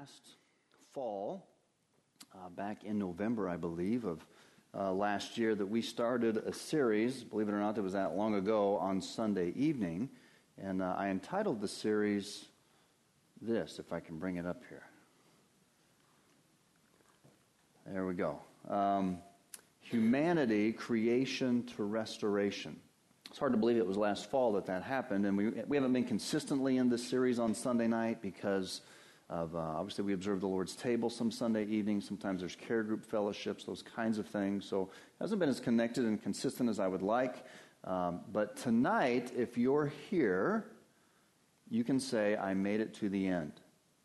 last fall, back in November, I believe, of last year, that we started a series, believe it or not, that was that long ago, on Sunday evening. And I entitled the series this, if I can bring it up here. There we go. Humanity, Creation to Restoration. It's hard to believe it was last fall that happened, and we haven't been consistently in this series on Sunday night because of, obviously we observe the Lord's table some Sunday evenings, sometimes there's care group fellowships, those kinds of things, so it hasn't been as connected and consistent as I would like. But tonight, if you're here, you can say, I made it to the end.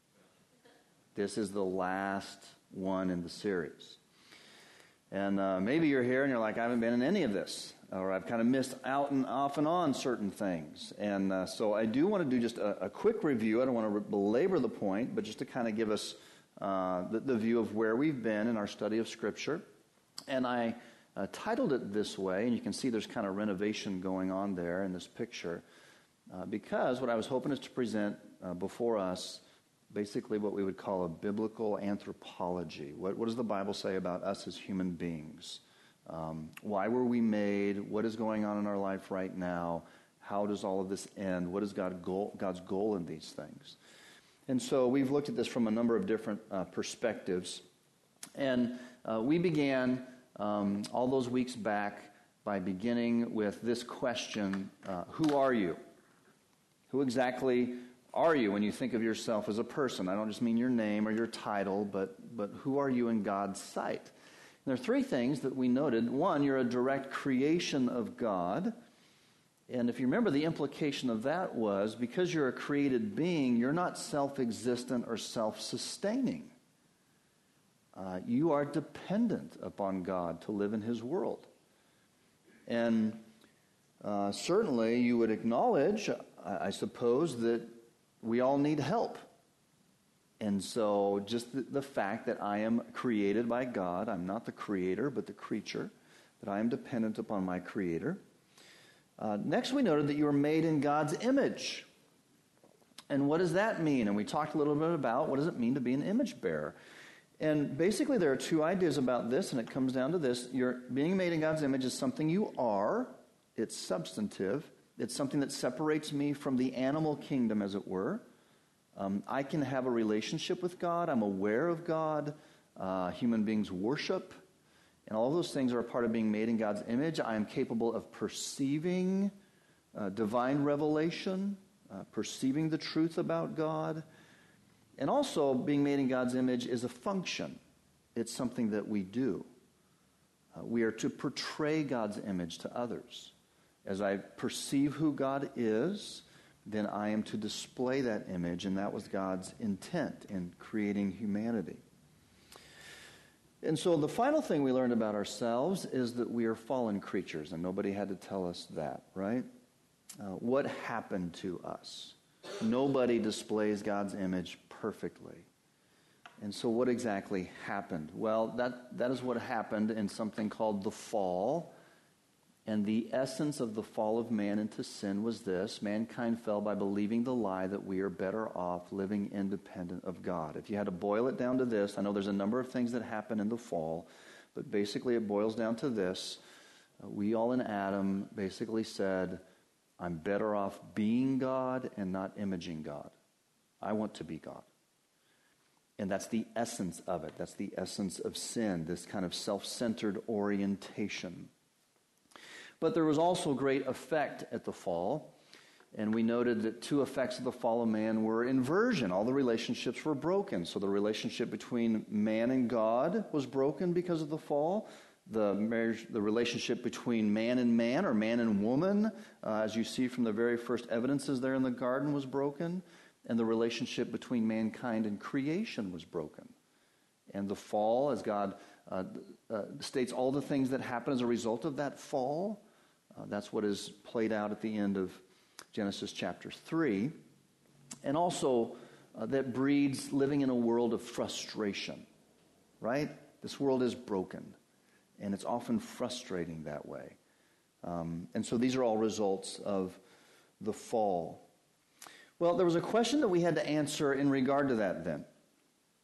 This is the last one in the series. And maybe you're here and you're like, I haven't been in any of this, or I've kind of missed out and off and on certain things. And so I do want to do just a quick review. I don't want to belabor the point, but just to kind of give us the view of where we've been in our study of Scripture. And I titled it this way, and you can see there's kind of renovation going on there in this picture, because what I was hoping is to present before us basically what we would call a biblical anthropology. What does the Bible say about us as human beings? Why were we made? What is going on in our life right now? How does all of this end? What is God's goal in these things? And so we've looked at this from a number of different perspectives. And we began all those weeks back by beginning with this question, who are you? Who exactly are you when you think of yourself as a person? I don't just mean your name or your title, but who are you in God's sight? And there are three things that we noted. One, you're a direct creation of God. And if you remember, the implication of that was, because you're a created being, you're not self-existent or self-sustaining. You are dependent upon God to live in His world. And certainly you would acknowledge, I suppose, that we all need help. And so just the fact that I am created by God, I'm not the creator but the creature, that I am dependent upon my Creator. Next we noted that you were made in God's image. And what does that mean? And we talked a little bit about what does it mean to be an image bearer. And basically there are two ideas about this, and it comes down to this. You're being made in God's image is something you are. It's substantive. It's something that separates me from the animal kingdom, as it were. I can have a relationship with God. I'm aware of God. Human beings worship. And all those things are a part of being made in God's image. I am capable of perceiving divine revelation, perceiving the truth about God. And also, being made in God's image is a function. It's something that we do. We are to portray God's image to others. As I perceive who God is, then I am to display that image, and that was God's intent in creating humanity. And so the final thing we learned about ourselves is that we are fallen creatures, and nobody had to tell us that, right? What happened to us? Nobody displays God's image perfectly. And so what exactly happened? Well, that is what happened in something called the fall. And the essence of the fall of man into sin was this: mankind fell by believing the lie that we are better off living independent of God. If you had to boil it down to this, I know there's a number of things that happen in the fall, but basically it boils down to this. We all in Adam basically said, I'm better off being God and not imaging God. I want to be God. And that's the essence of it. That's the essence of sin, this kind of self-centered orientation. But there was also great effect at the fall, and we noted that two effects of the fall of man were inversion. All the relationships were broken. So the relationship between man and God was broken because of the fall. The relationship between man or man and woman, as you see from the very first evidences there in the garden, was broken. And the relationship between mankind and creation was broken. And the fall, as God states all the things that happen as a result of that fall, that's what is played out at the end of Genesis chapter 3. And also that breeds living in a world of frustration, right? This world is broken, and it's often frustrating that way. And so these are all results of the fall. Well, there was a question that we had to answer in regard to that then.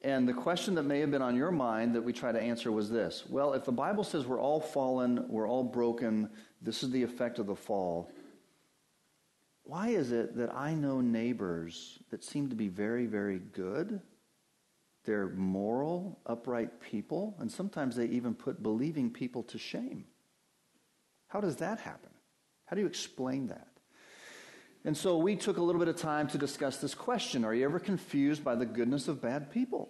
And the question that may have been on your mind that we try to answer was this. Well, if the Bible says we're all fallen, we're all broken, this is the effect of the fall, why is it that I know neighbors that seem to be very, very good? They're moral, upright people, and sometimes they even put believing people to shame. How does that happen? How do you explain that? And so we took a little bit of time to discuss this question. Are you ever confused by the goodness of bad people?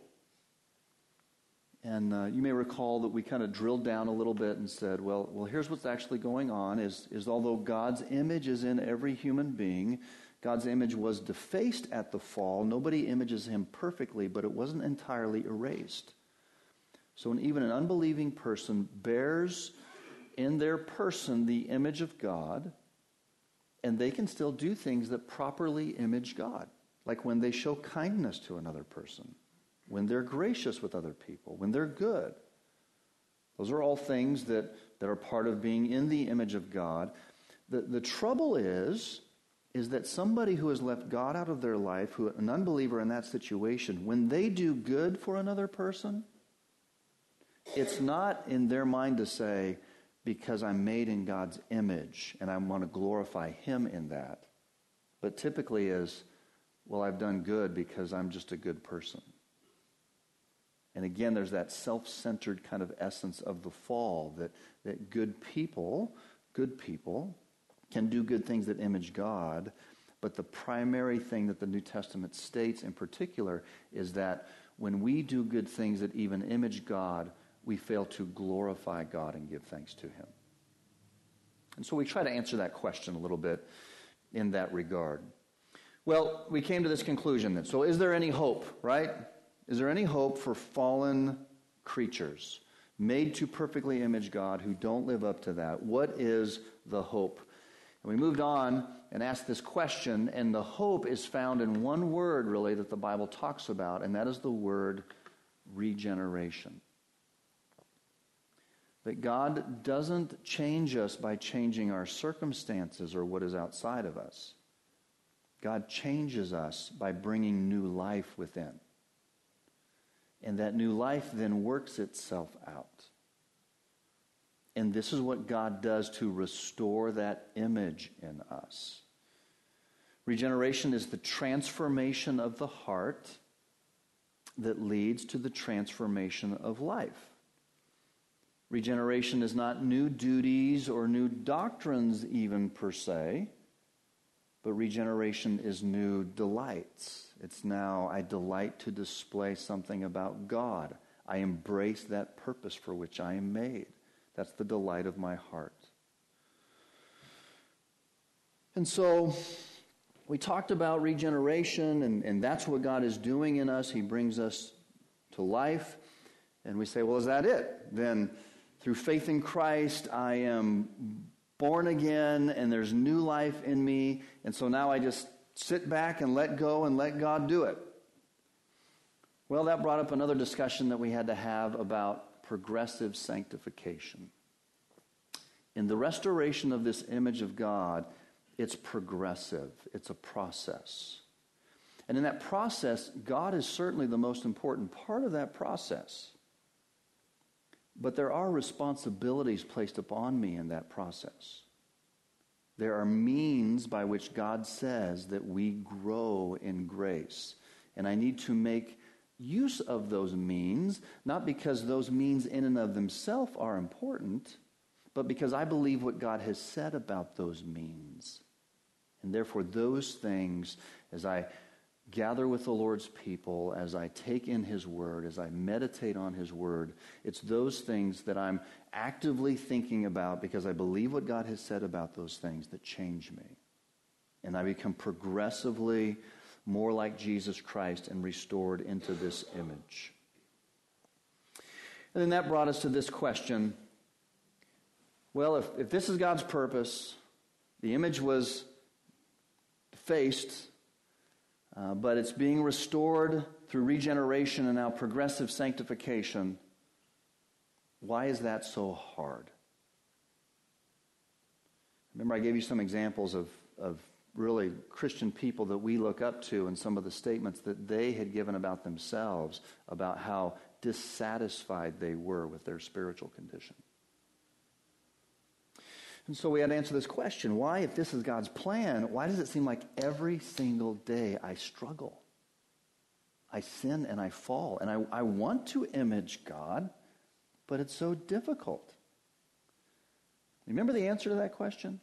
And you may recall that we kind of drilled down a little bit and said, well, here's what's actually going on is although God's image is in every human being, God's image was defaced at the fall. Nobody images him perfectly, but it wasn't entirely erased. So even an unbelieving person bears in their person the image of God, and they can still do things that properly image God, like when they show kindness to another person, when they're gracious with other people, when they're good. Those are all things that are part of being in the image of God. The trouble is that somebody who has left God out of their life, an unbeliever in that situation, when they do good for another person, it's not in their mind to say, because I'm made in God's image and I want to glorify him in that. But typically is, well, I've done good because I'm just a good person. And again, there's that self-centered kind of essence of the fall, that good people can do good things that image God, but the primary thing that the New Testament states in particular is that when we do good things that even image God, we fail to glorify God and give thanks to him. And so we try to answer that question a little bit in that regard. Well, we came to this conclusion then. So is there any hope, right? Is there any hope for fallen creatures made to perfectly image God who don't live up to that? What is the hope? And we moved on and asked this question, and the hope is found in one word, really, that the Bible talks about, and that is the word regeneration. That God doesn't change us by changing our circumstances or what is outside of us. God changes us by bringing new life within. And that new life then works itself out. And this is what God does to restore that image in us. Regeneration is the transformation of the heart that leads to the transformation of life. Regeneration is not new duties or new doctrines even per se, but regeneration is new delights. It's now I delight to display something about God. I embrace that purpose for which I am made. That's the delight of my heart. And so we talked about regeneration, and that's what God is doing in us. He brings us to life. And we say, well, is that it? Then through faith in Christ, I am born again, and there's new life in me. And so now I just sit back and let go and let God do it. Well, that brought up another discussion that we had to have about progressive sanctification. In the restoration of this image of God, it's progressive. It's a process. And in that process, God is certainly the most important part of that process. But there are responsibilities placed upon me in that process. There are means by which God says that we grow in grace. And I need to make use of those means, not because those means in and of themselves are important, but because I believe what God has said about those means. And therefore those things, as I gather with the Lord's people, as I take in his word, as I meditate on his word, it's those things that I'm actively thinking about because I believe what God has said about those things that change me. And I become progressively more like Jesus Christ and restored into this image. And then that brought us to this question. Well, if this is God's purpose, the image was defaced, but it's being restored through regeneration and now progressive sanctification. Why is that so hard? Remember, I gave you some examples of really Christian people that we look up to and some of the statements that they had given about themselves, about how dissatisfied they were with their spiritual condition. And so we had to answer this question: why, if this is God's plan, why does it seem like every single day I struggle? I sin and I fall, and I want to image God, but it's so difficult. Remember the answer to that question?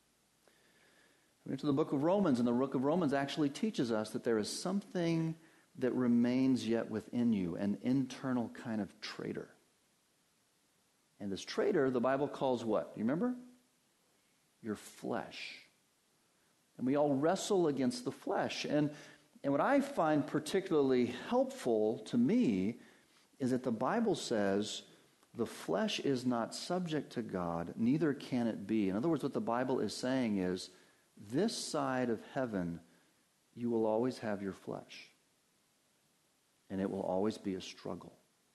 We went to the book of Romans, and the book of Romans actually teaches us that there is something that remains yet within you, an internal kind of traitor. And this traitor, the Bible calls what? Do you remember? Your flesh. And we all wrestle against the flesh. And what I find particularly helpful to me is that the Bible says the flesh is not subject to God, neither can it be. In other words, what the Bible is saying is, this side of heaven, you will always have your flesh. And it will always be a struggle.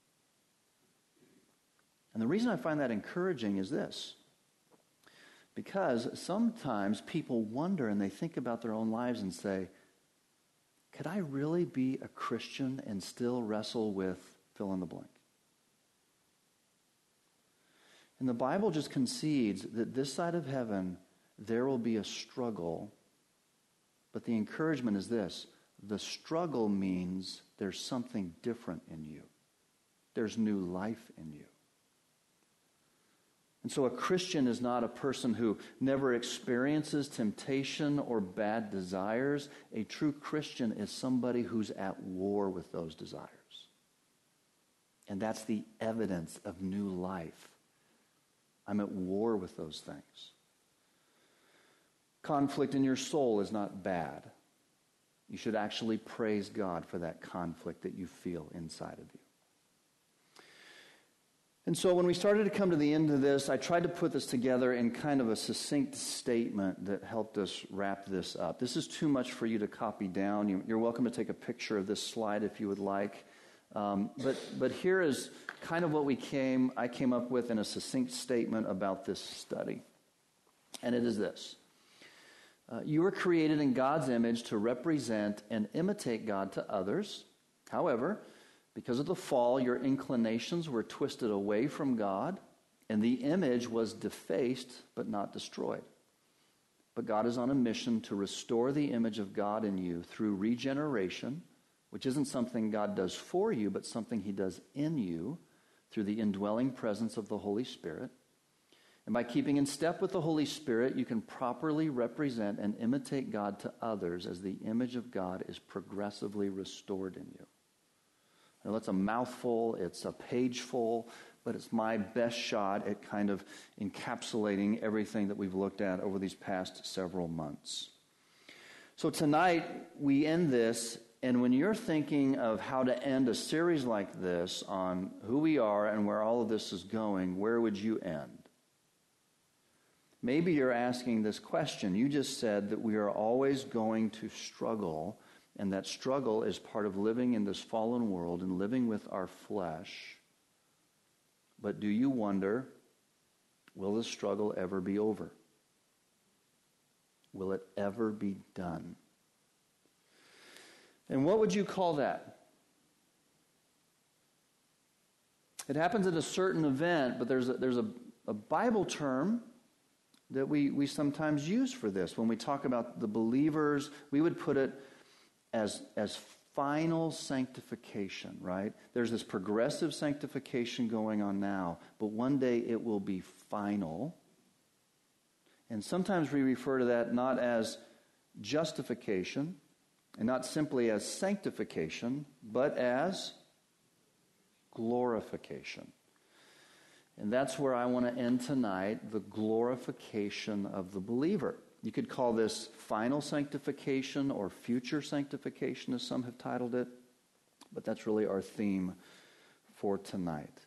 And the reason I find that encouraging is this. Because sometimes people wonder and they think about their own lives and say, could I really be a Christian and still wrestle with fill in the blank? And the Bible just concedes that this side of heaven, there will be a struggle. But the encouragement is this: the struggle means there's something different in you. There's new life in you. And so a Christian is not a person who never experiences temptation or bad desires. A true Christian is somebody who's at war with those desires. And that's the evidence of new life. I'm at war with those things. Conflict in your soul is not bad. You should actually praise God for that conflict that you feel inside of you. And so when we started to come to the end of this, I tried to put this together in kind of a succinct statement that helped us wrap this up. This is too much for you to copy down. You're welcome to take a picture of this slide if you would like. But here is kind of what I came up with in a succinct statement about this study. And it is this. You were created in God's image to represent and imitate God to others. However, because of the fall, your inclinations were twisted away from God, and the image was defaced but not destroyed. But God is on a mission to restore the image of God in you through regeneration, which isn't something God does for you, but something He does in you through the indwelling presence of the Holy Spirit. And by keeping in step with the Holy Spirit, you can properly represent and imitate God to others as the image of God is progressively restored in you. Now, that's a mouthful, it's a page full, but it's my best shot at kind of encapsulating everything that we've looked at over these past several months. So tonight, we end this, and when you're thinking of how to end a series like this on who we are and where all of this is going, where would you end? Maybe you're asking this question. You just said that we are always going to struggle, and that struggle is part of living in this fallen world and living with our flesh. But do you wonder, will this struggle ever be over? Will it ever be done? And what would you call that? It happens at a certain event, but there's a Bible term that we sometimes use for this. When we talk about the believers, we would put it as final sanctification, right? There's this progressive sanctification going on now, but one day it will be final. And sometimes we refer to that not as justification and not simply as sanctification, but as glorification. And that's where I want to end tonight, the glorification of the believer. You could call this final sanctification or future sanctification, as some have titled it, but that's really our theme for tonight.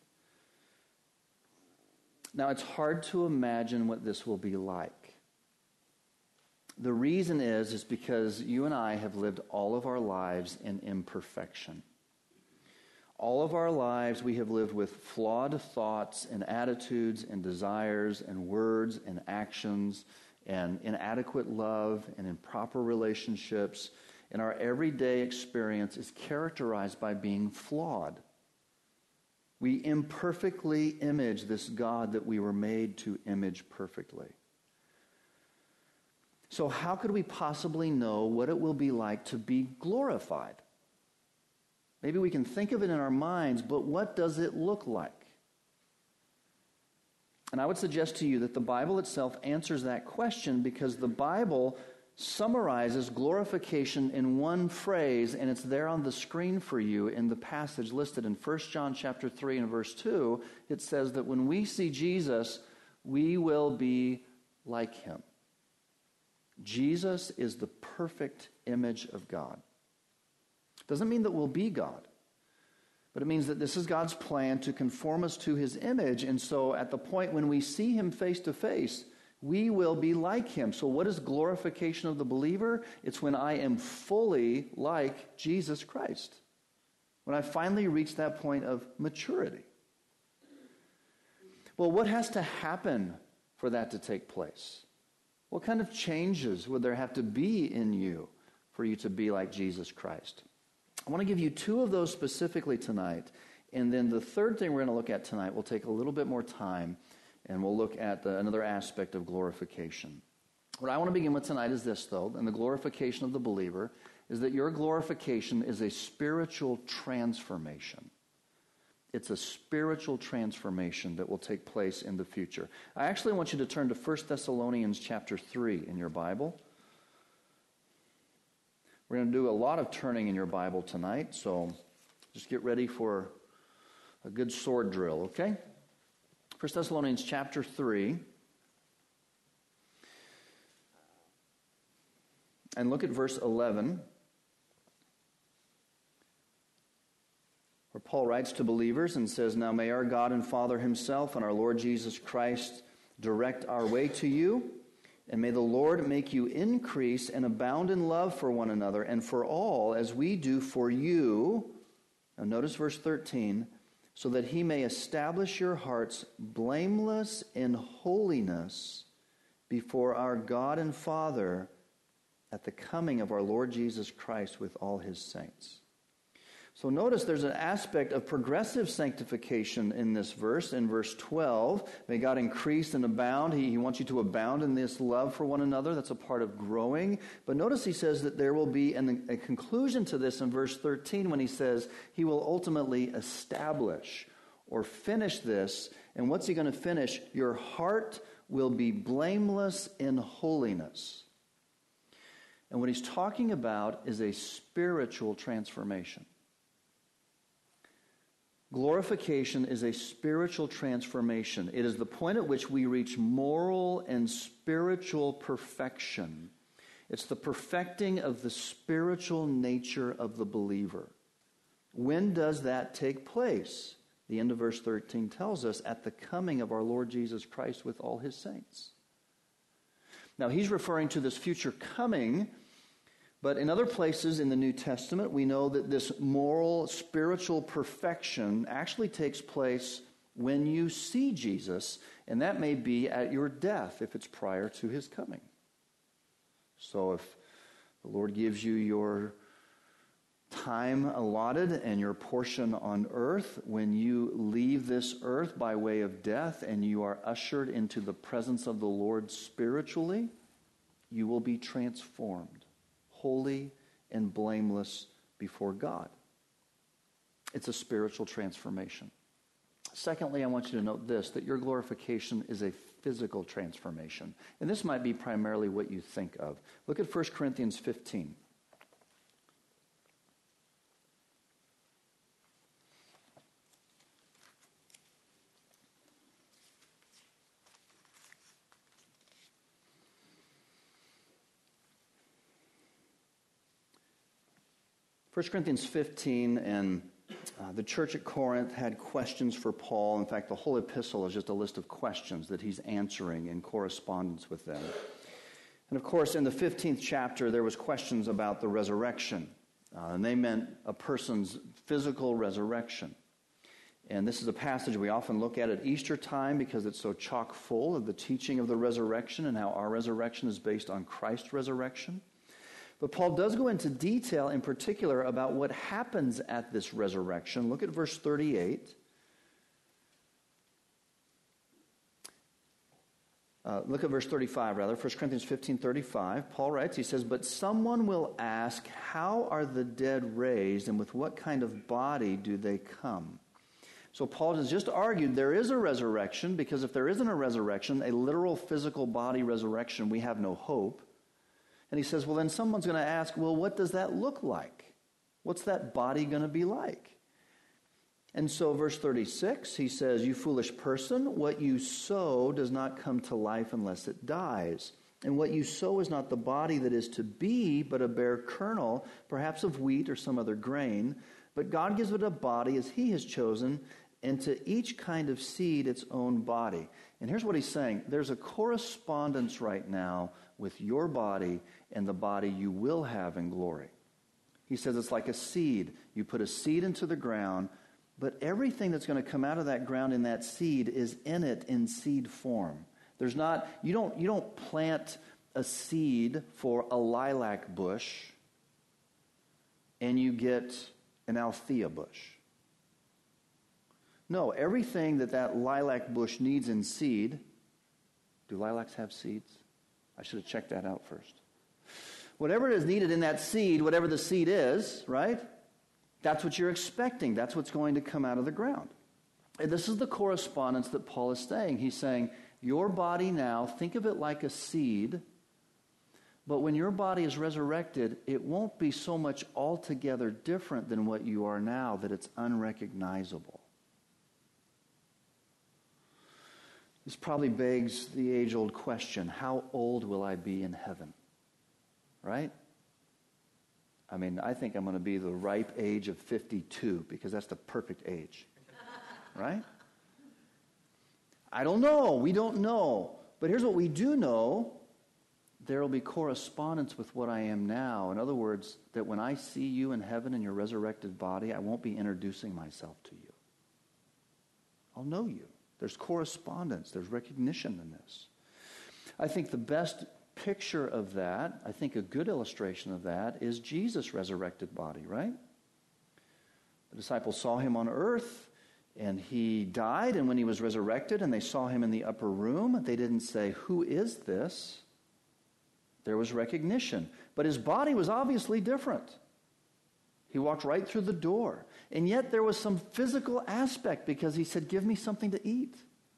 Now, it's hard to imagine what this will be like. The reason is because you and I have lived all of our lives in imperfection. All of our lives we have lived with flawed thoughts and attitudes and desires and words and actions and inadequate love and improper relationships, and our everyday experience is characterized by being flawed. We imperfectly image this God that we were made to image perfectly. So how could we possibly know what it will be like to be glorified? Maybe we can think of it in our minds, but what does it look like? And I would suggest to you that the Bible itself answers that question, because the Bible summarizes glorification in one phrase, and it's there on the screen for you in the passage listed in 1 John chapter 3 and verse 2. It says that when we see Jesus, we will be like him. Jesus is the perfect image of God. Doesn't mean that we'll be God, but it means that this is God's plan to conform us to his image, and so at the point when we see him face to face, we will be like him. So what is glorification of the believer? It's when I am fully like Jesus Christ, when I finally reach that point of maturity. Well, what has to happen for that to take place? What kind of changes would there have to be in you for you to be like Jesus Christ? I want to give you two of those specifically tonight, and then the third thing we're going to look at tonight will take a little bit more time, and we'll look at another aspect of glorification. What I want to begin with tonight is this, though, and the glorification of the believer is that your glorification is a spiritual transformation. It's a spiritual transformation that will take place in the future. I actually want you to turn to 1 Thessalonians chapter 3 in your Bible. We're going to do a lot of turning in your Bible tonight, so just get ready for a good sword drill, okay? 1 Thessalonians chapter 3. And look at verse 11. Where Paul writes to believers and says, "Now may our God and Father himself and our Lord Jesus Christ direct our way to you, and may the Lord make you increase and abound in love for one another and for all, as we do for you." Now notice verse 13. "So that he may establish your hearts blameless in holiness before our God and Father at the coming of our Lord Jesus Christ with all his saints." So notice there's an aspect of progressive sanctification in this verse. In verse 12, may God increase and abound. He wants you to abound in this love for one another. That's a part of growing. But notice he says that there will be a conclusion to this in verse 13 when he says he will ultimately establish or finish this. And what's he going to finish? Your heart will be blameless in holiness. And what he's talking about is a spiritual transformation. Glorification is a spiritual transformation. It is the point at which we reach moral and spiritual perfection. It's the perfecting of the spiritual nature of the believer. When does that take place? The end of verse 13 tells us, at the coming of our Lord Jesus Christ with all his saints. Now, he's referring to this future coming, but in other places in the New Testament, we know that this moral, spiritual perfection actually takes place when you see Jesus, and that may be at your death if it's prior to his coming. So if the Lord gives you your time allotted and your portion on earth, when you leave this earth by way of death and you are ushered into the presence of the Lord spiritually, you will be transformed, holy and blameless before God. It's a spiritual transformation. Secondly, I want you to note this, that your glorification is a physical transformation. And this might be primarily what you think of. Look at 1 Corinthians 15. First Corinthians 15, and the church at Corinth had questions for Paul. In fact, the whole epistle is just a list of questions that he's answering in correspondence with them. And of course, in the 15th chapter, there was questions about the resurrection. And they meant a person's physical resurrection. And this is a passage we often look at Easter time because it's so chock full of the teaching of the resurrection and how our resurrection is based on Christ's resurrection. But Paul does go into detail in particular about what happens at this resurrection. Look at verse 38. Look at verse 35, rather. 1 Corinthians 15:35. Paul writes, he says, "But someone will ask, how are the dead raised, and with what kind of body do they come?" So Paul has just argued there is a resurrection, because if there isn't a resurrection, a literal physical body resurrection, we have no hope. And he says, well, then someone's going to ask, well, what does that look like? What's that body going to be like? And so verse 36, he says, "You foolish person, what you sow does not come to life unless it dies. And what you sow is not the body that is to be, but a bare kernel, perhaps of wheat or some other grain. But God gives it a body as he has chosen, and to each kind of seed its own body." And here's what he's saying. There's a correspondence right now with your body and the body you will have in glory. He says it's like a seed. You put a seed into the ground, but everything that's going to come out of that ground in that seed is in it in seed form. There's not, you don't plant a seed for a lilac bush and you get an althea bush. No, everything that lilac bush needs in seed. Do lilacs have seeds? I should have checked that out first. Whatever is needed in that seed, whatever the seed is, right? That's what you're expecting. That's what's going to come out of the ground. And this is the correspondence that Paul is saying. He's saying, your body now, think of it like a seed, but when your body is resurrected, it won't be so much altogether different than what you are now that it's unrecognizable. This probably begs the age-old question, how old will I be in heaven? Right? I mean, I think I'm going to be the ripe age of 52 because that's the perfect age. Right? I don't know. We don't know. But here's what we do know. There will be correspondence with what I am now. In other words, that when I see you in heaven in your resurrected body, I won't be introducing myself to you. I'll know you. There's correspondence. There's recognition in this. I think the best picture of that, I think a good illustration of that, is Jesus' resurrected body, right? The disciples saw him on earth, and he died, and when he was resurrected, and they saw him in the upper room, they didn't say, "Who is this?" There was recognition. But his body was obviously different. He walked right through the door. And yet there was some physical aspect because he said, "Give me something to eat."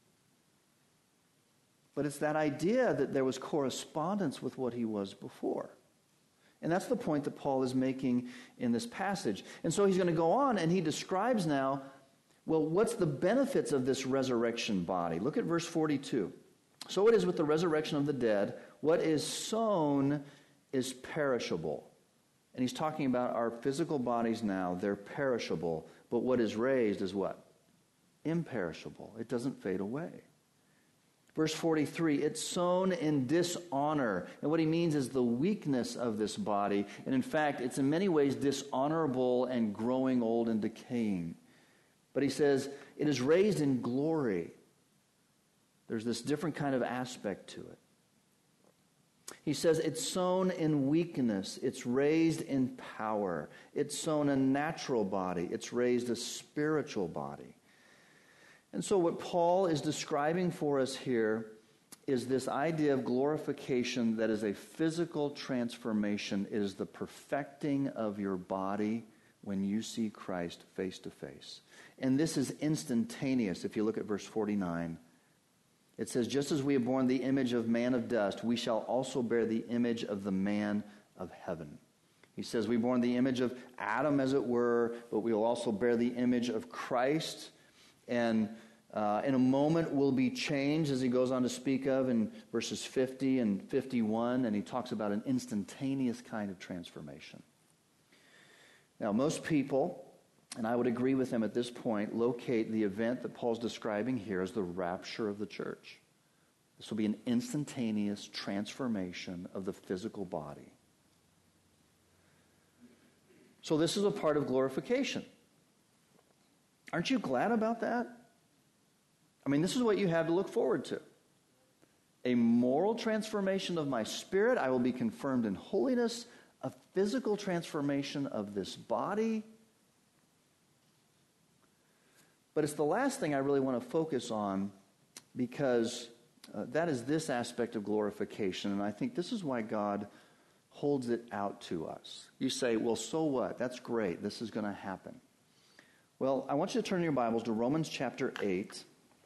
But it's that idea that there was correspondence with what he was before. And that's the point that Paul is making in this passage. And so he's going to go on and he describes now, well, what's the benefits of this resurrection body? Look at verse 42. "So it is with the resurrection of the dead, what is sown is perishable." And he's talking about our physical bodies now. They're perishable. But what is raised is what? Imperishable. It doesn't fade away. Verse 43, "It's sown in dishonor." And what he means is the weakness of this body. And in fact, it's in many ways dishonorable and growing old and decaying. But he says, it is raised in glory. There's this different kind of aspect to it. He says it's sown in weakness. It's raised in power. It's sown a natural body. It's raised a spiritual body. And so what Paul is describing for us here is this idea of glorification that is a physical transformation. It is the perfecting of your body when you see Christ face to face. And this is instantaneous. If you look at verse 49, it says, "Just as we have borne the image of man of dust, we shall also bear the image of the man of heaven." He says we've borne the image of Adam, as it were, but we will also bear the image of Christ. And in a moment will be changed, as he goes on to speak of in verses 50 and 51, and he talks about an instantaneous kind of transformation. Now, most people, and I would agree with them at this point, locate the event that Paul's describing here as the rapture of the church. This will be an instantaneous transformation of the physical body. So this is a part of glorification. Aren't you glad about that? I mean, this is what you have to look forward to. A moral transformation of my spirit. I will be confirmed in holiness. A physical transformation of this body. But it's the last thing I really want to focus on, because that is this aspect of glorification. And I think this is why God holds it out to us. You say, well, so what? That's great. This is going to happen. Well, I want you to turn your Bibles to Romans chapter 8.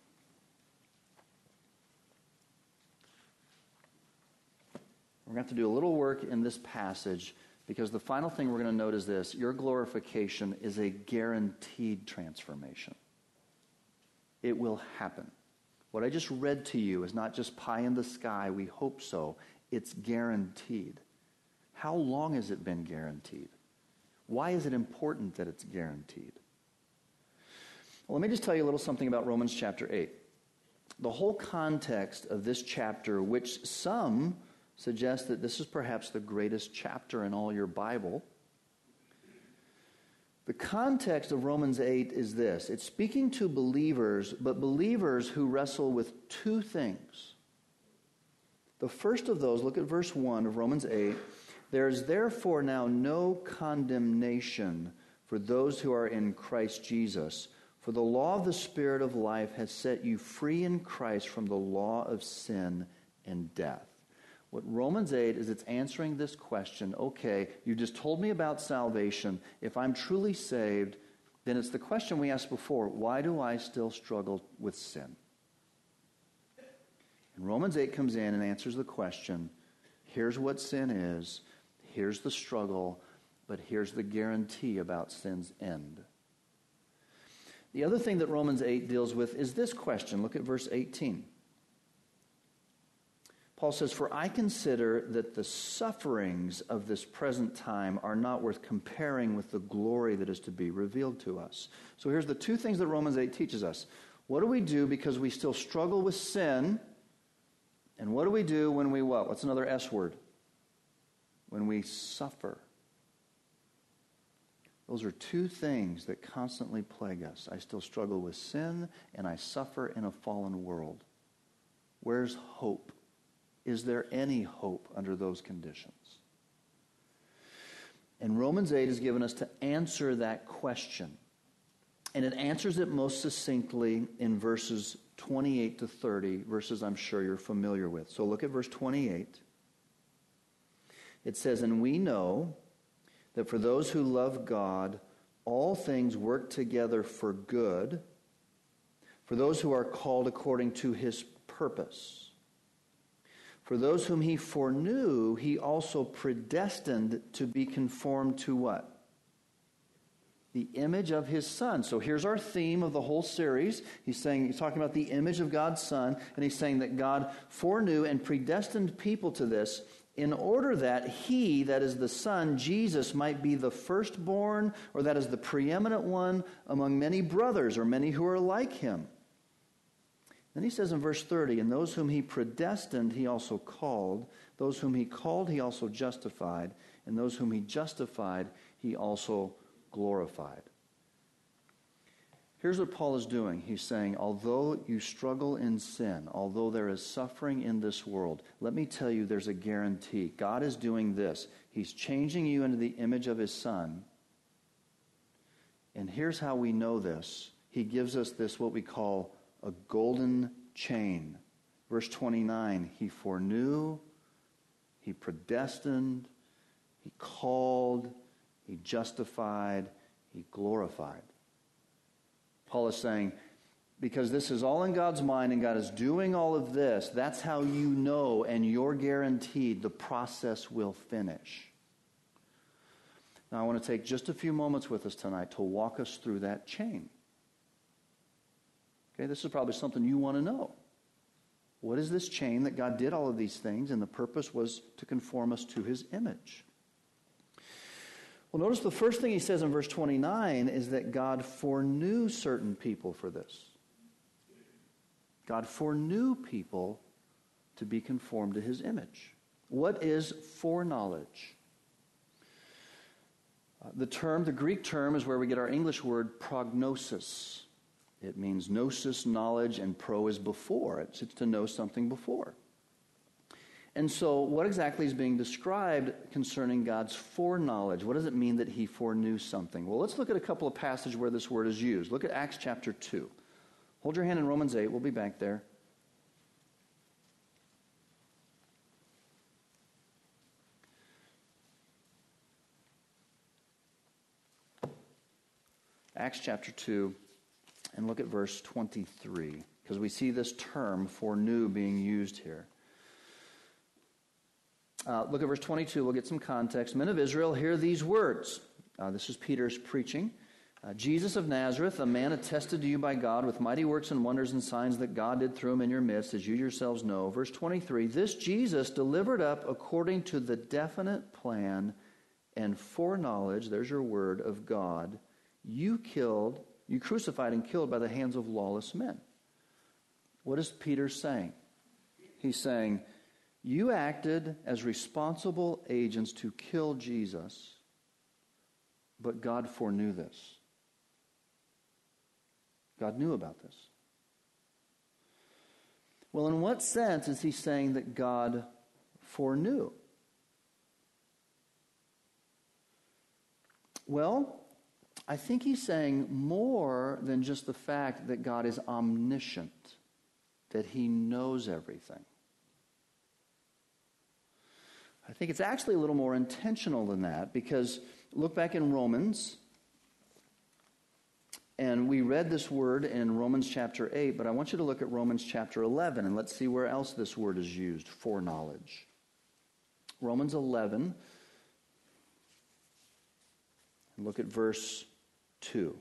We're going to have to do a little work in this passage, because the final thing we're going to note is this: your glorification is a guaranteed transformation. It will happen. What I just read to you is not just pie in the sky, we hope so. It's guaranteed. How long has it been guaranteed? Why is it important that it's guaranteed? Well, let me just tell you a little something about Romans chapter 8. The whole context of this chapter, which some suggest that this is perhaps the greatest chapter in all your Bible. The context of Romans 8 is this. It's speaking to believers, but believers who wrestle with two things. The first of those, look at verse 1 of Romans 8. There is therefore now no condemnation for those who are in Christ Jesus. For the law of the Spirit of life has set you free in Christ from the law of sin and death. What Romans 8 is, it's answering this question. Okay, you just told me about salvation. If I'm truly saved, then it's the question we asked before: why do I still struggle with sin? And Romans 8 comes in and answers the question. Here's what sin is. Here's the struggle. But here's the guarantee about sin's end. The other thing that Romans 8 deals with is this question. Look at verse 18. Paul says, "For I consider that the sufferings of this present time are not worth comparing with the glory that is to be revealed to us." So here's the two things that Romans 8 teaches us. What do we do because we still struggle with sin? And what do we do when we what? What's another S word? When we suffer. Those are two things that constantly plague us. I still struggle with sin, and I suffer in a fallen world. Where's hope? Is there any hope under those conditions? And Romans 8 has given us to answer that question. And it answers it most succinctly in verses 28 to 30, verses I'm sure you're familiar with. So look at verse 28. It says, "And we know that for those who love God, all things work together for good, for those who are called according to his purpose. For those whom he foreknew, he also predestined to be conformed to what? The image of his Son." So here's our theme of the whole series. He's talking about the image of God's Son, and he's saying that God foreknew and predestined people to this in order that he, that is the Son, Jesus, might be the firstborn, or that is the preeminent one among many brothers, or many who are like him. Then he says in verse 30, "And those whom he predestined, he also called. Those whom he called, he also justified. And those whom he justified, he also glorified." Here's what Paul is doing. He's saying, although you struggle in sin, although there is suffering in this world, let me tell you there's a guarantee. God is doing this. He's changing you into the image of his Son. And here's how we know this. He gives us this, what we call a golden chain. Verse 29, he foreknew, he predestined, he called, he justified, he glorified. Paul is saying, because this is all in God's mind and God is doing all of this, that's how you know and you're guaranteed the process will finish. Now I want to take just a few moments with us tonight to walk us through that chain. Okay, this is probably something you want to know. What is this chain that God did all of these things and the purpose was to conform us to his image? Well, notice the first thing he says in verse 29 is that God foreknew certain people for this. God foreknew people to be conformed to his image. What is foreknowledge? The Greek term is where we get our English word prognosis. It means gnosis, knowledge, and pro is before. It's to know something before. And so what exactly is being described concerning God's foreknowledge? What does it mean that he foreknew something? Well, let's look at a couple of passages where this word is used. Look at Acts chapter 2. Hold your hand in Romans 8. We'll be back there. Acts chapter 2, and look at verse 23, because we see this term foreknew being used here. Look at verse 22. We'll get some context. Men of Israel, hear these words. This is Peter's preaching. Jesus of Nazareth, a man attested to you by God with mighty works and wonders and signs that God did through him in your midst, as you yourselves know. Verse 23, this Jesus delivered up according to the definite plan and foreknowledge, there's your word, of God, you crucified and killed by the hands of lawless men. What is Peter saying? He's saying, you acted as responsible agents to kill Jesus, but God foreknew this. God knew about this. Well, in what sense is he saying that God foreknew? Well, I think he's saying more than just the fact that God is omniscient, that he knows everything. I think it's actually a little more intentional than that, because look back in Romans, and we read this word in Romans chapter 8, but I want you to look at Romans chapter 11, and let's see where else this word is used, foreknowledge. Romans 11, and look at verse 2.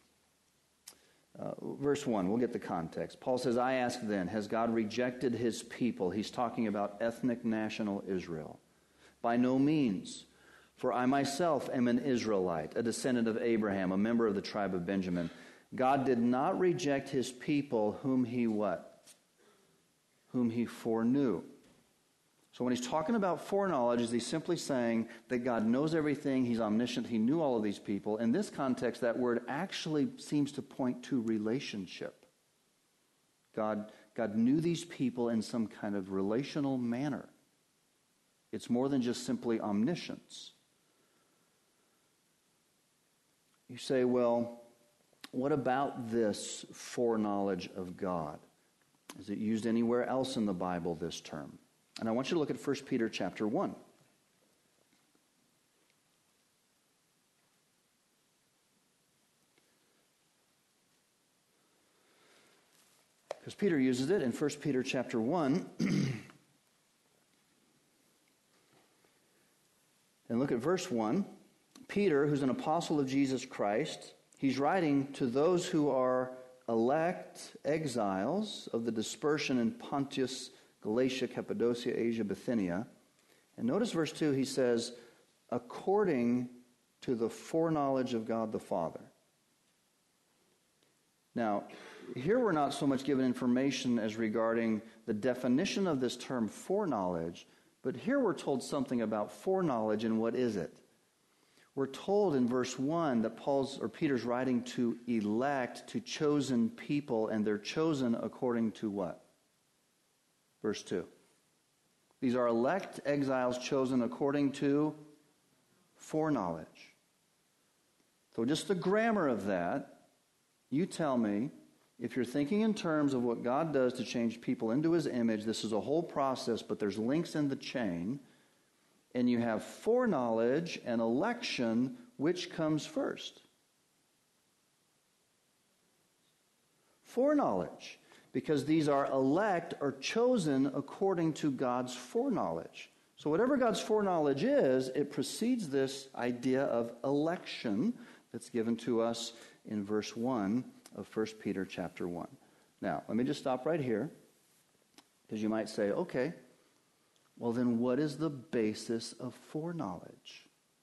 Verse 1, we'll get the context. Paul says, I ask then, has God rejected his people? He's talking about ethnic national Israel. By no means, for I myself am an Israelite, a descendant of Abraham, a member of the tribe of Benjamin. God did not reject his people whom he what? Whom he foreknew. So when he's talking about foreknowledge, is he simply saying that God knows everything, he's omniscient, he knew all of these people? In this context, that word actually seems to point to relationship. God knew these people in some kind of relational manner. It's more than just simply omniscience. You say, well, what about this foreknowledge of God? Is it used anywhere else in the Bible, this term? And I want you to look at 1 Peter chapter 1. Because Peter uses it in 1 Peter chapter 1. And look at verse 1. Peter, who's an apostle of Jesus Christ, he's writing to those who are elect exiles of the dispersion in Pontus, Galatia, Cappadocia, Asia, Bithynia. And notice verse 2, he says, according to the foreknowledge of God the Father. Now, here we're not so much given information as regarding the definition of this term foreknowledge, but here we're told something about foreknowledge, and what is it? We're told in verse 1 that Peter's writing to elect, to chosen people, and they're chosen according to what? Verse 2. These are elect exiles chosen according to foreknowledge. So just the grammar of that, you tell me, if you're thinking in terms of what God does to change people into his image, this is a whole process, but there's links in the chain, and you have foreknowledge and election, which comes first? Foreknowledge. Because these are elect or chosen according to God's foreknowledge. So whatever God's foreknowledge is, it precedes this idea of election that's given to us in verse 1 of 1 Peter chapter 1. Now, let me just stop right here, because you might say, okay, well then what is the basis of foreknowledge?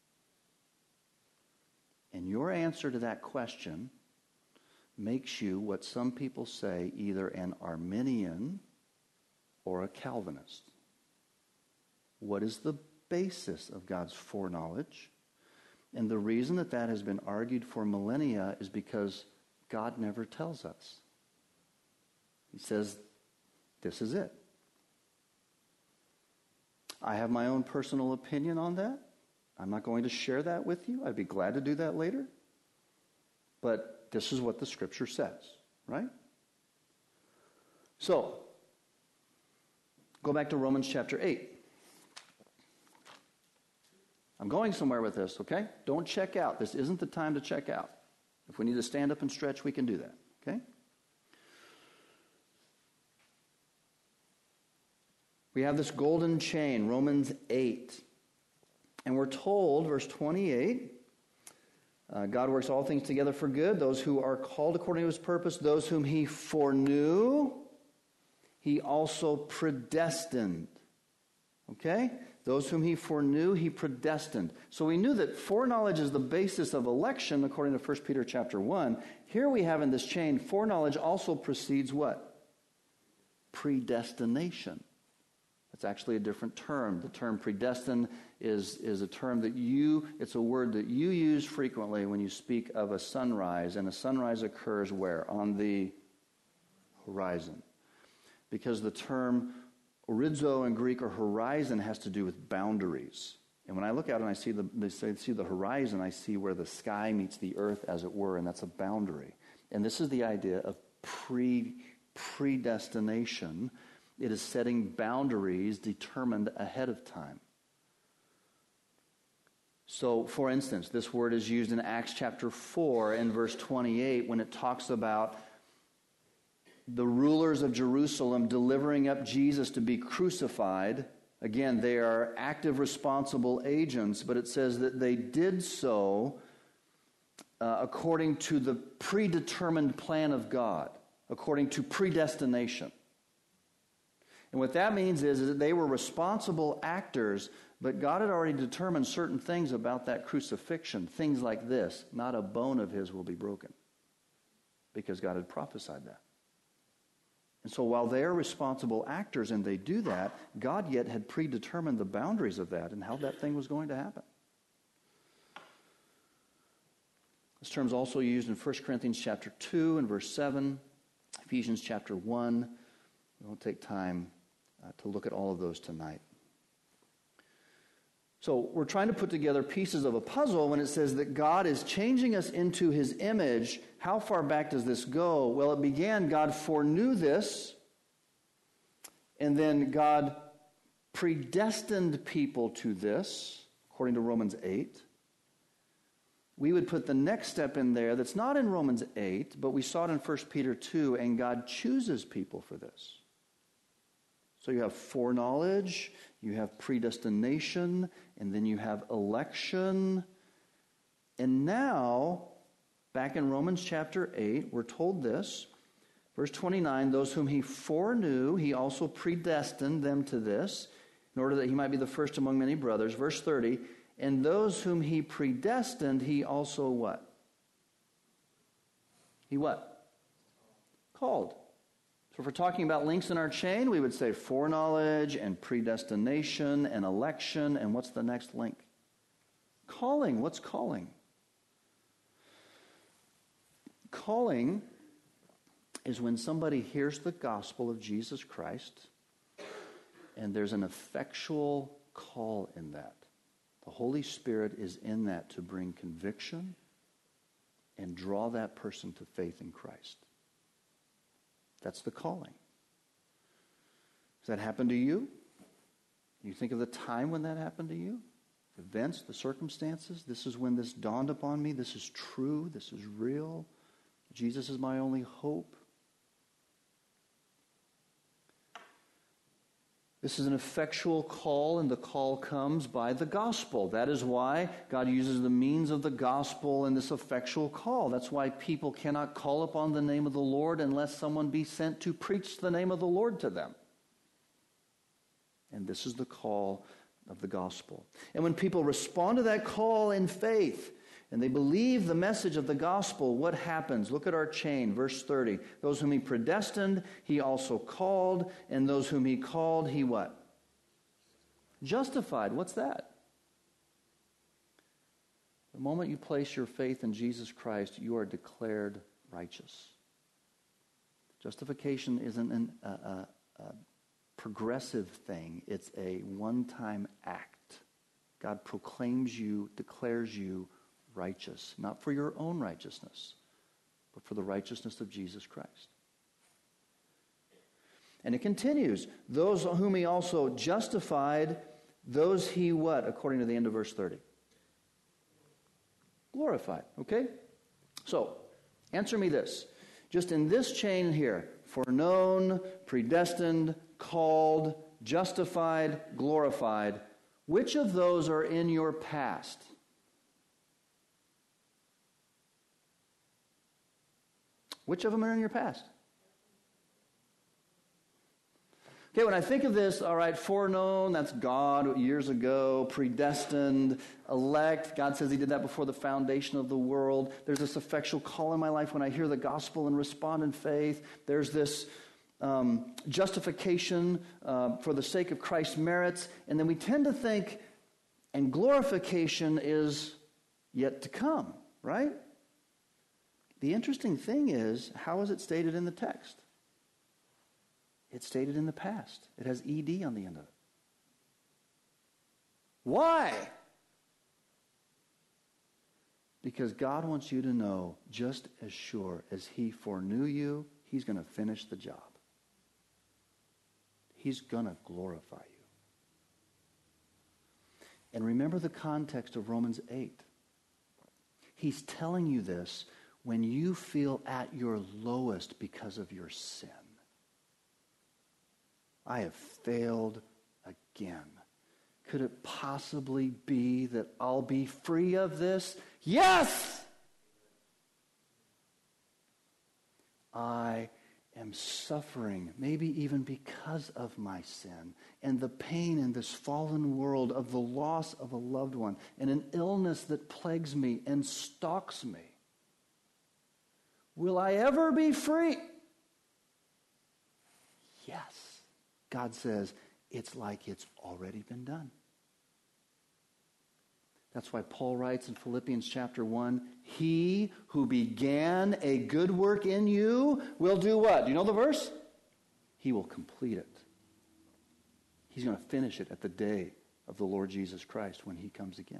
And your answer to that question makes you what some people say either an Arminian or a Calvinist. What is the basis of God's foreknowledge? And the reason that has been argued for millennia is because God never tells us. He says, this is it. I have my own personal opinion on that. I'm not going to share that with you. I'd be glad to do that later. But this is what the Scripture says, right? So, go back to Romans chapter 8. I'm going somewhere with this, okay? Don't check out. This isn't the time to check out. If we need to stand up and stretch, we can do that, okay? We have this golden chain, Romans 8. And we're told, verse 28, God works all things together for good, those who are called according to his purpose, those whom he foreknew, he also predestined. Okay? Those whom he foreknew, he predestined. So we knew that foreknowledge is the basis of election, according to 1 Peter chapter 1. Here we have in this chain, foreknowledge also precedes what? Predestination. It's actually a different term. The term predestined is a term that it's a word that you use frequently when you speak of a sunrise. And a sunrise occurs where? On the horizon. Because the term orizo in Greek, or horizon, has to do with boundaries. And when I look out and I see the horizon, I see where the sky meets the earth, as it were, and that's a boundary. And this is the idea of predestination. It is setting boundaries determined ahead of time. So, for instance, this word is used in Acts chapter 4 and verse 28 when it talks about the rulers of Jerusalem delivering up Jesus to be crucified. Again, they are active, responsible agents, but it says that they did so according to the predetermined plan of God, according to predestination. And what that means is that they were responsible actors, but God had already determined certain things about that crucifixion. Things like this: not a bone of his will be broken, because God had prophesied that. And so while they are responsible actors and they do that, God yet had predetermined the boundaries of that and how that thing was going to happen. This term is also used in 1 Corinthians chapter 2 and verse 7, Ephesians chapter 1. We won't take time to look at all of those tonight. So we're trying to put together pieces of a puzzle when it says that God is changing us into his image. How far back does this go? Well, it began, God foreknew this, and then God predestined people to this, according to Romans 8. We would put the next step in there that's not in Romans 8, but we saw it in 1 Peter 2, and God chooses people for this. So you have foreknowledge, you have predestination, and then you have election. And now, back in Romans chapter 8, we're told this. Verse 29, those whom he foreknew, he also predestined them to this, in order that he might be the first among many brothers. Verse 30, and those whom he predestined, he also what? He what? Called. So if we're talking about links in our chain, we would say foreknowledge and predestination and election. And what's the next link? Calling. What's calling? Calling is when somebody hears the gospel of Jesus Christ and there's an effectual call in that. The Holy Spirit is in that to bring conviction and draw that person to faith in Christ. That's the calling. Does that happen to you? You think of the time when that happened to you? The events, the circumstances. This is when this dawned upon me. This is true. This is real. Jesus is my only hope. This is an effectual call, and the call comes by the gospel. That is why God uses the means of the gospel in this effectual call. That's why people cannot call upon the name of the Lord unless someone be sent to preach the name of the Lord to them. And this is the call of the gospel. And when people respond to that call in faith, and they believe the message of the gospel, what happens? Look at our chain, verse 30. Those whom he predestined, he also called. And those whom he called, he what? Justified. What's that? The moment you place your faith in Jesus Christ, you are declared righteous. Justification isn't a progressive thing. It's a one-time act. God proclaims you, declares you righteous, not for your own righteousness, but for the righteousness of Jesus Christ. And it continues, those whom he also justified, those he what? According to the end of verse 30. Glorified, okay? So, answer me this. Just in this chain here, foreknown, predestined, called, justified, glorified, which of those are in your past? Which of them are in your past? Okay, when I think of this, all right, foreknown, that's God years ago, predestined, elect, God says he did that before the foundation of the world. There's this effectual call in my life when I hear the gospel and respond in faith. There's this justification for the sake of Christ's merits. And then we tend to think, and glorification is yet to come, right? The interesting thing is, how is it stated in the text? It's stated in the past. It has ED on the end of it. Why? Because God wants you to know, just as sure as he foreknew you, he's going to finish the job. He's going to glorify you. And remember the context of Romans 8. He's telling you this when you feel at your lowest because of your sin. I have failed again. Could it possibly be that I'll be free of this? Yes! I am suffering, maybe even because of my sin, and the pain in this fallen world of the loss of a loved one, and an illness that plagues me and stalks me. Will I ever be free? Yes. God says, it's like it's already been done. That's why Paul writes in Philippians chapter 1, he who began a good work in you will do what? Do you know the verse? He will complete it. He's going to finish it at the day of the Lord Jesus Christ when he comes again.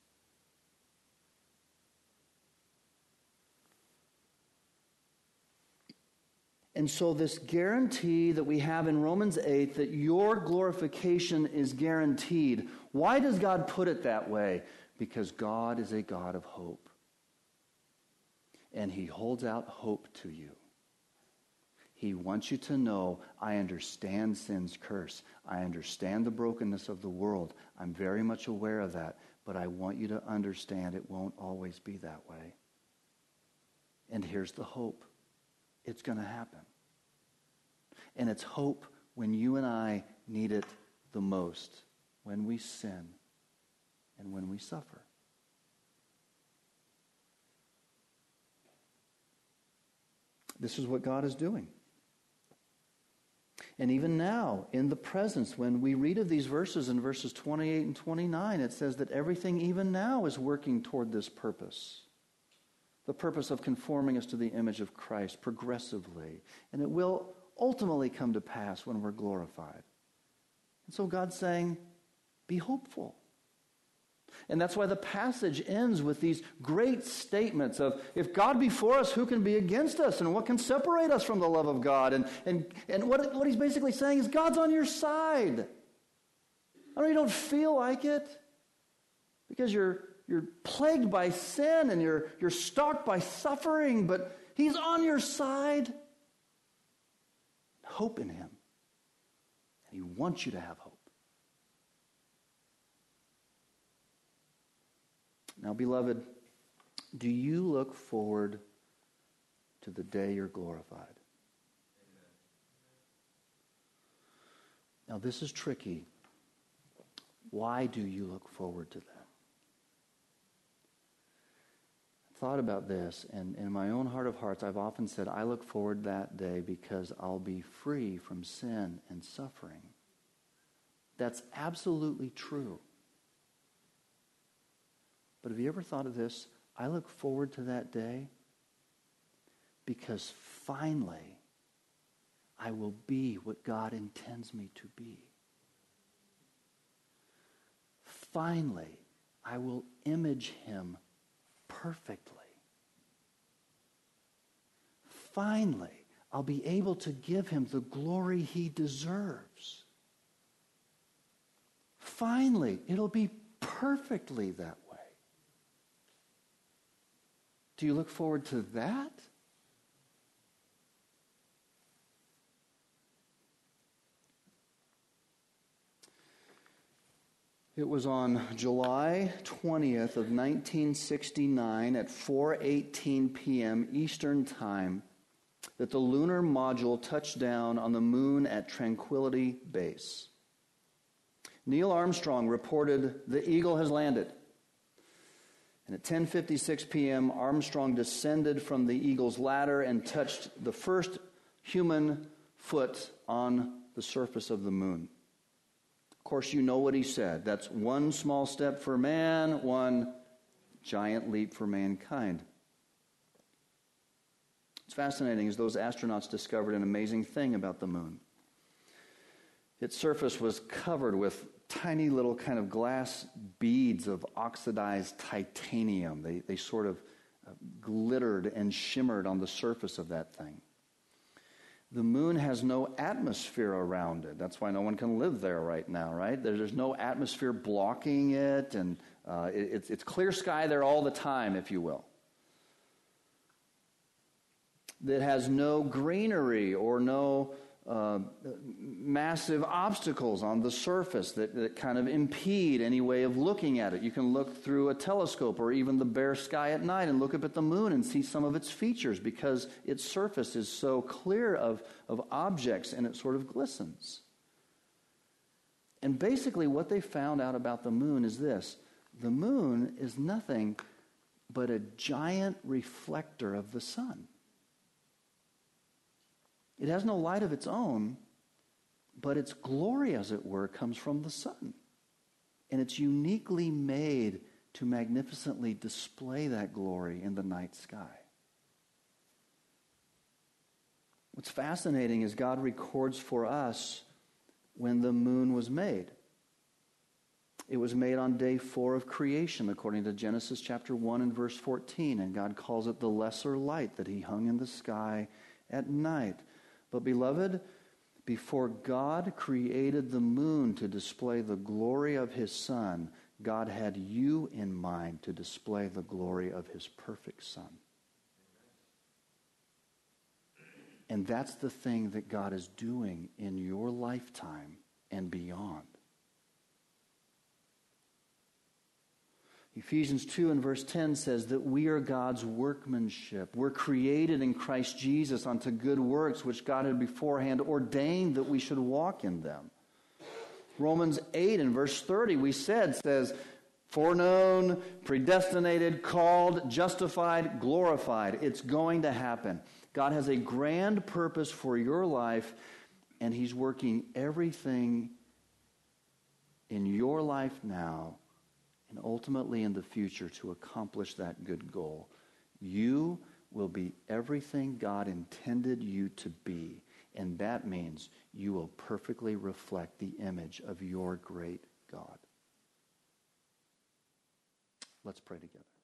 And so this guarantee that we have in Romans 8 that your glorification is guaranteed. Why does God put it that way? Because God is a God of hope. And he holds out hope to you. He wants you to know, I understand sin's curse. I understand the brokenness of the world. I'm very much aware of that. But I want you to understand it won't always be that way. And here's the hope. It's going to happen. And it's hope when you and I need it the most, when we sin and when we suffer. This is what God is doing. And even now, in the presence, when we read of these verses in verses 28 and 29, it says that everything even now is working toward this purpose. The purpose of conforming us to the image of Christ progressively. And it will ultimately come to pass when we're glorified. And so God's saying, be hopeful. And that's why the passage ends with these great statements of, if God be for us, who can be against us? And what can separate us from the love of God? And what he's basically saying is, God's on your side. I know you don't feel like it because you're plagued by sin and you're stalked by suffering, but he's on your side. Hope in him. And he wants you to have hope. Now, beloved, do you look forward to the day you're glorified? Amen. Now, this is tricky. Why do you look forward to that? Thought about this, and in my own heart of hearts, I've often said, I look forward that day because I'll be free from sin and suffering. That's absolutely true. But have you ever thought of this? I look forward to that day because finally I will be what God intends me to be. Finally, I will image him perfectly. Finally, I'll be able to give him the glory he deserves. Finally, it'll be perfectly that way. Do you look forward to that? It was on July 20th of 1969 at 4:18 p.m. Eastern Time that the lunar module touched down on the moon at Tranquility Base. Neil Armstrong reported, "The Eagle has landed." And at 10:56 p.m., Armstrong descended from the Eagle's ladder and touched the first human foot on the surface of the moon. Of course, you know what he said. That's one small step for man, one giant leap for mankind. What's fascinating is those astronauts discovered an amazing thing about the moon. Its surface was covered with tiny little kind of glass beads of oxidized titanium. They sort of glittered and shimmered on the surface of that thing. The moon has no atmosphere around it. That's why no one can live there right now, right? There's no atmosphere blocking it, and it's clear sky there all the time, if you will. It has no greenery or no massive obstacles on the surface that kind of impede any way of looking at it. You can look through a telescope or even the bare sky at night and look up at the moon and see some of its features because its surface is so clear of objects and it sort of glistens. And basically what they found out about the moon is this: the moon is nothing but a giant reflector of the sun. It has no light of its own, but its glory, as it were, comes from the sun. And it's uniquely made to magnificently display that glory in the night sky. What's fascinating is God records for us when the moon was made. It was made on day 4 of creation, according to Genesis chapter 1 and verse 14. And God calls it the lesser light that he hung in the sky at night. But beloved, before God created the moon to display the glory of his Son, God had you in mind to display the glory of his perfect Son. And that's the thing that God is doing in your lifetime and beyond. Ephesians 2 and verse 10 says that we are God's workmanship. We're created in Christ Jesus unto good works, which God had beforehand ordained that we should walk in them. Romans 8 and verse 30 says, foreknown, predestinated, called, justified, glorified. It's going to happen. God has a grand purpose for your life, and he's working everything in your life now and ultimately in the future to accomplish that good goal. You will be everything God intended you to be, and that means you will perfectly reflect the image of your great God. Let's pray together.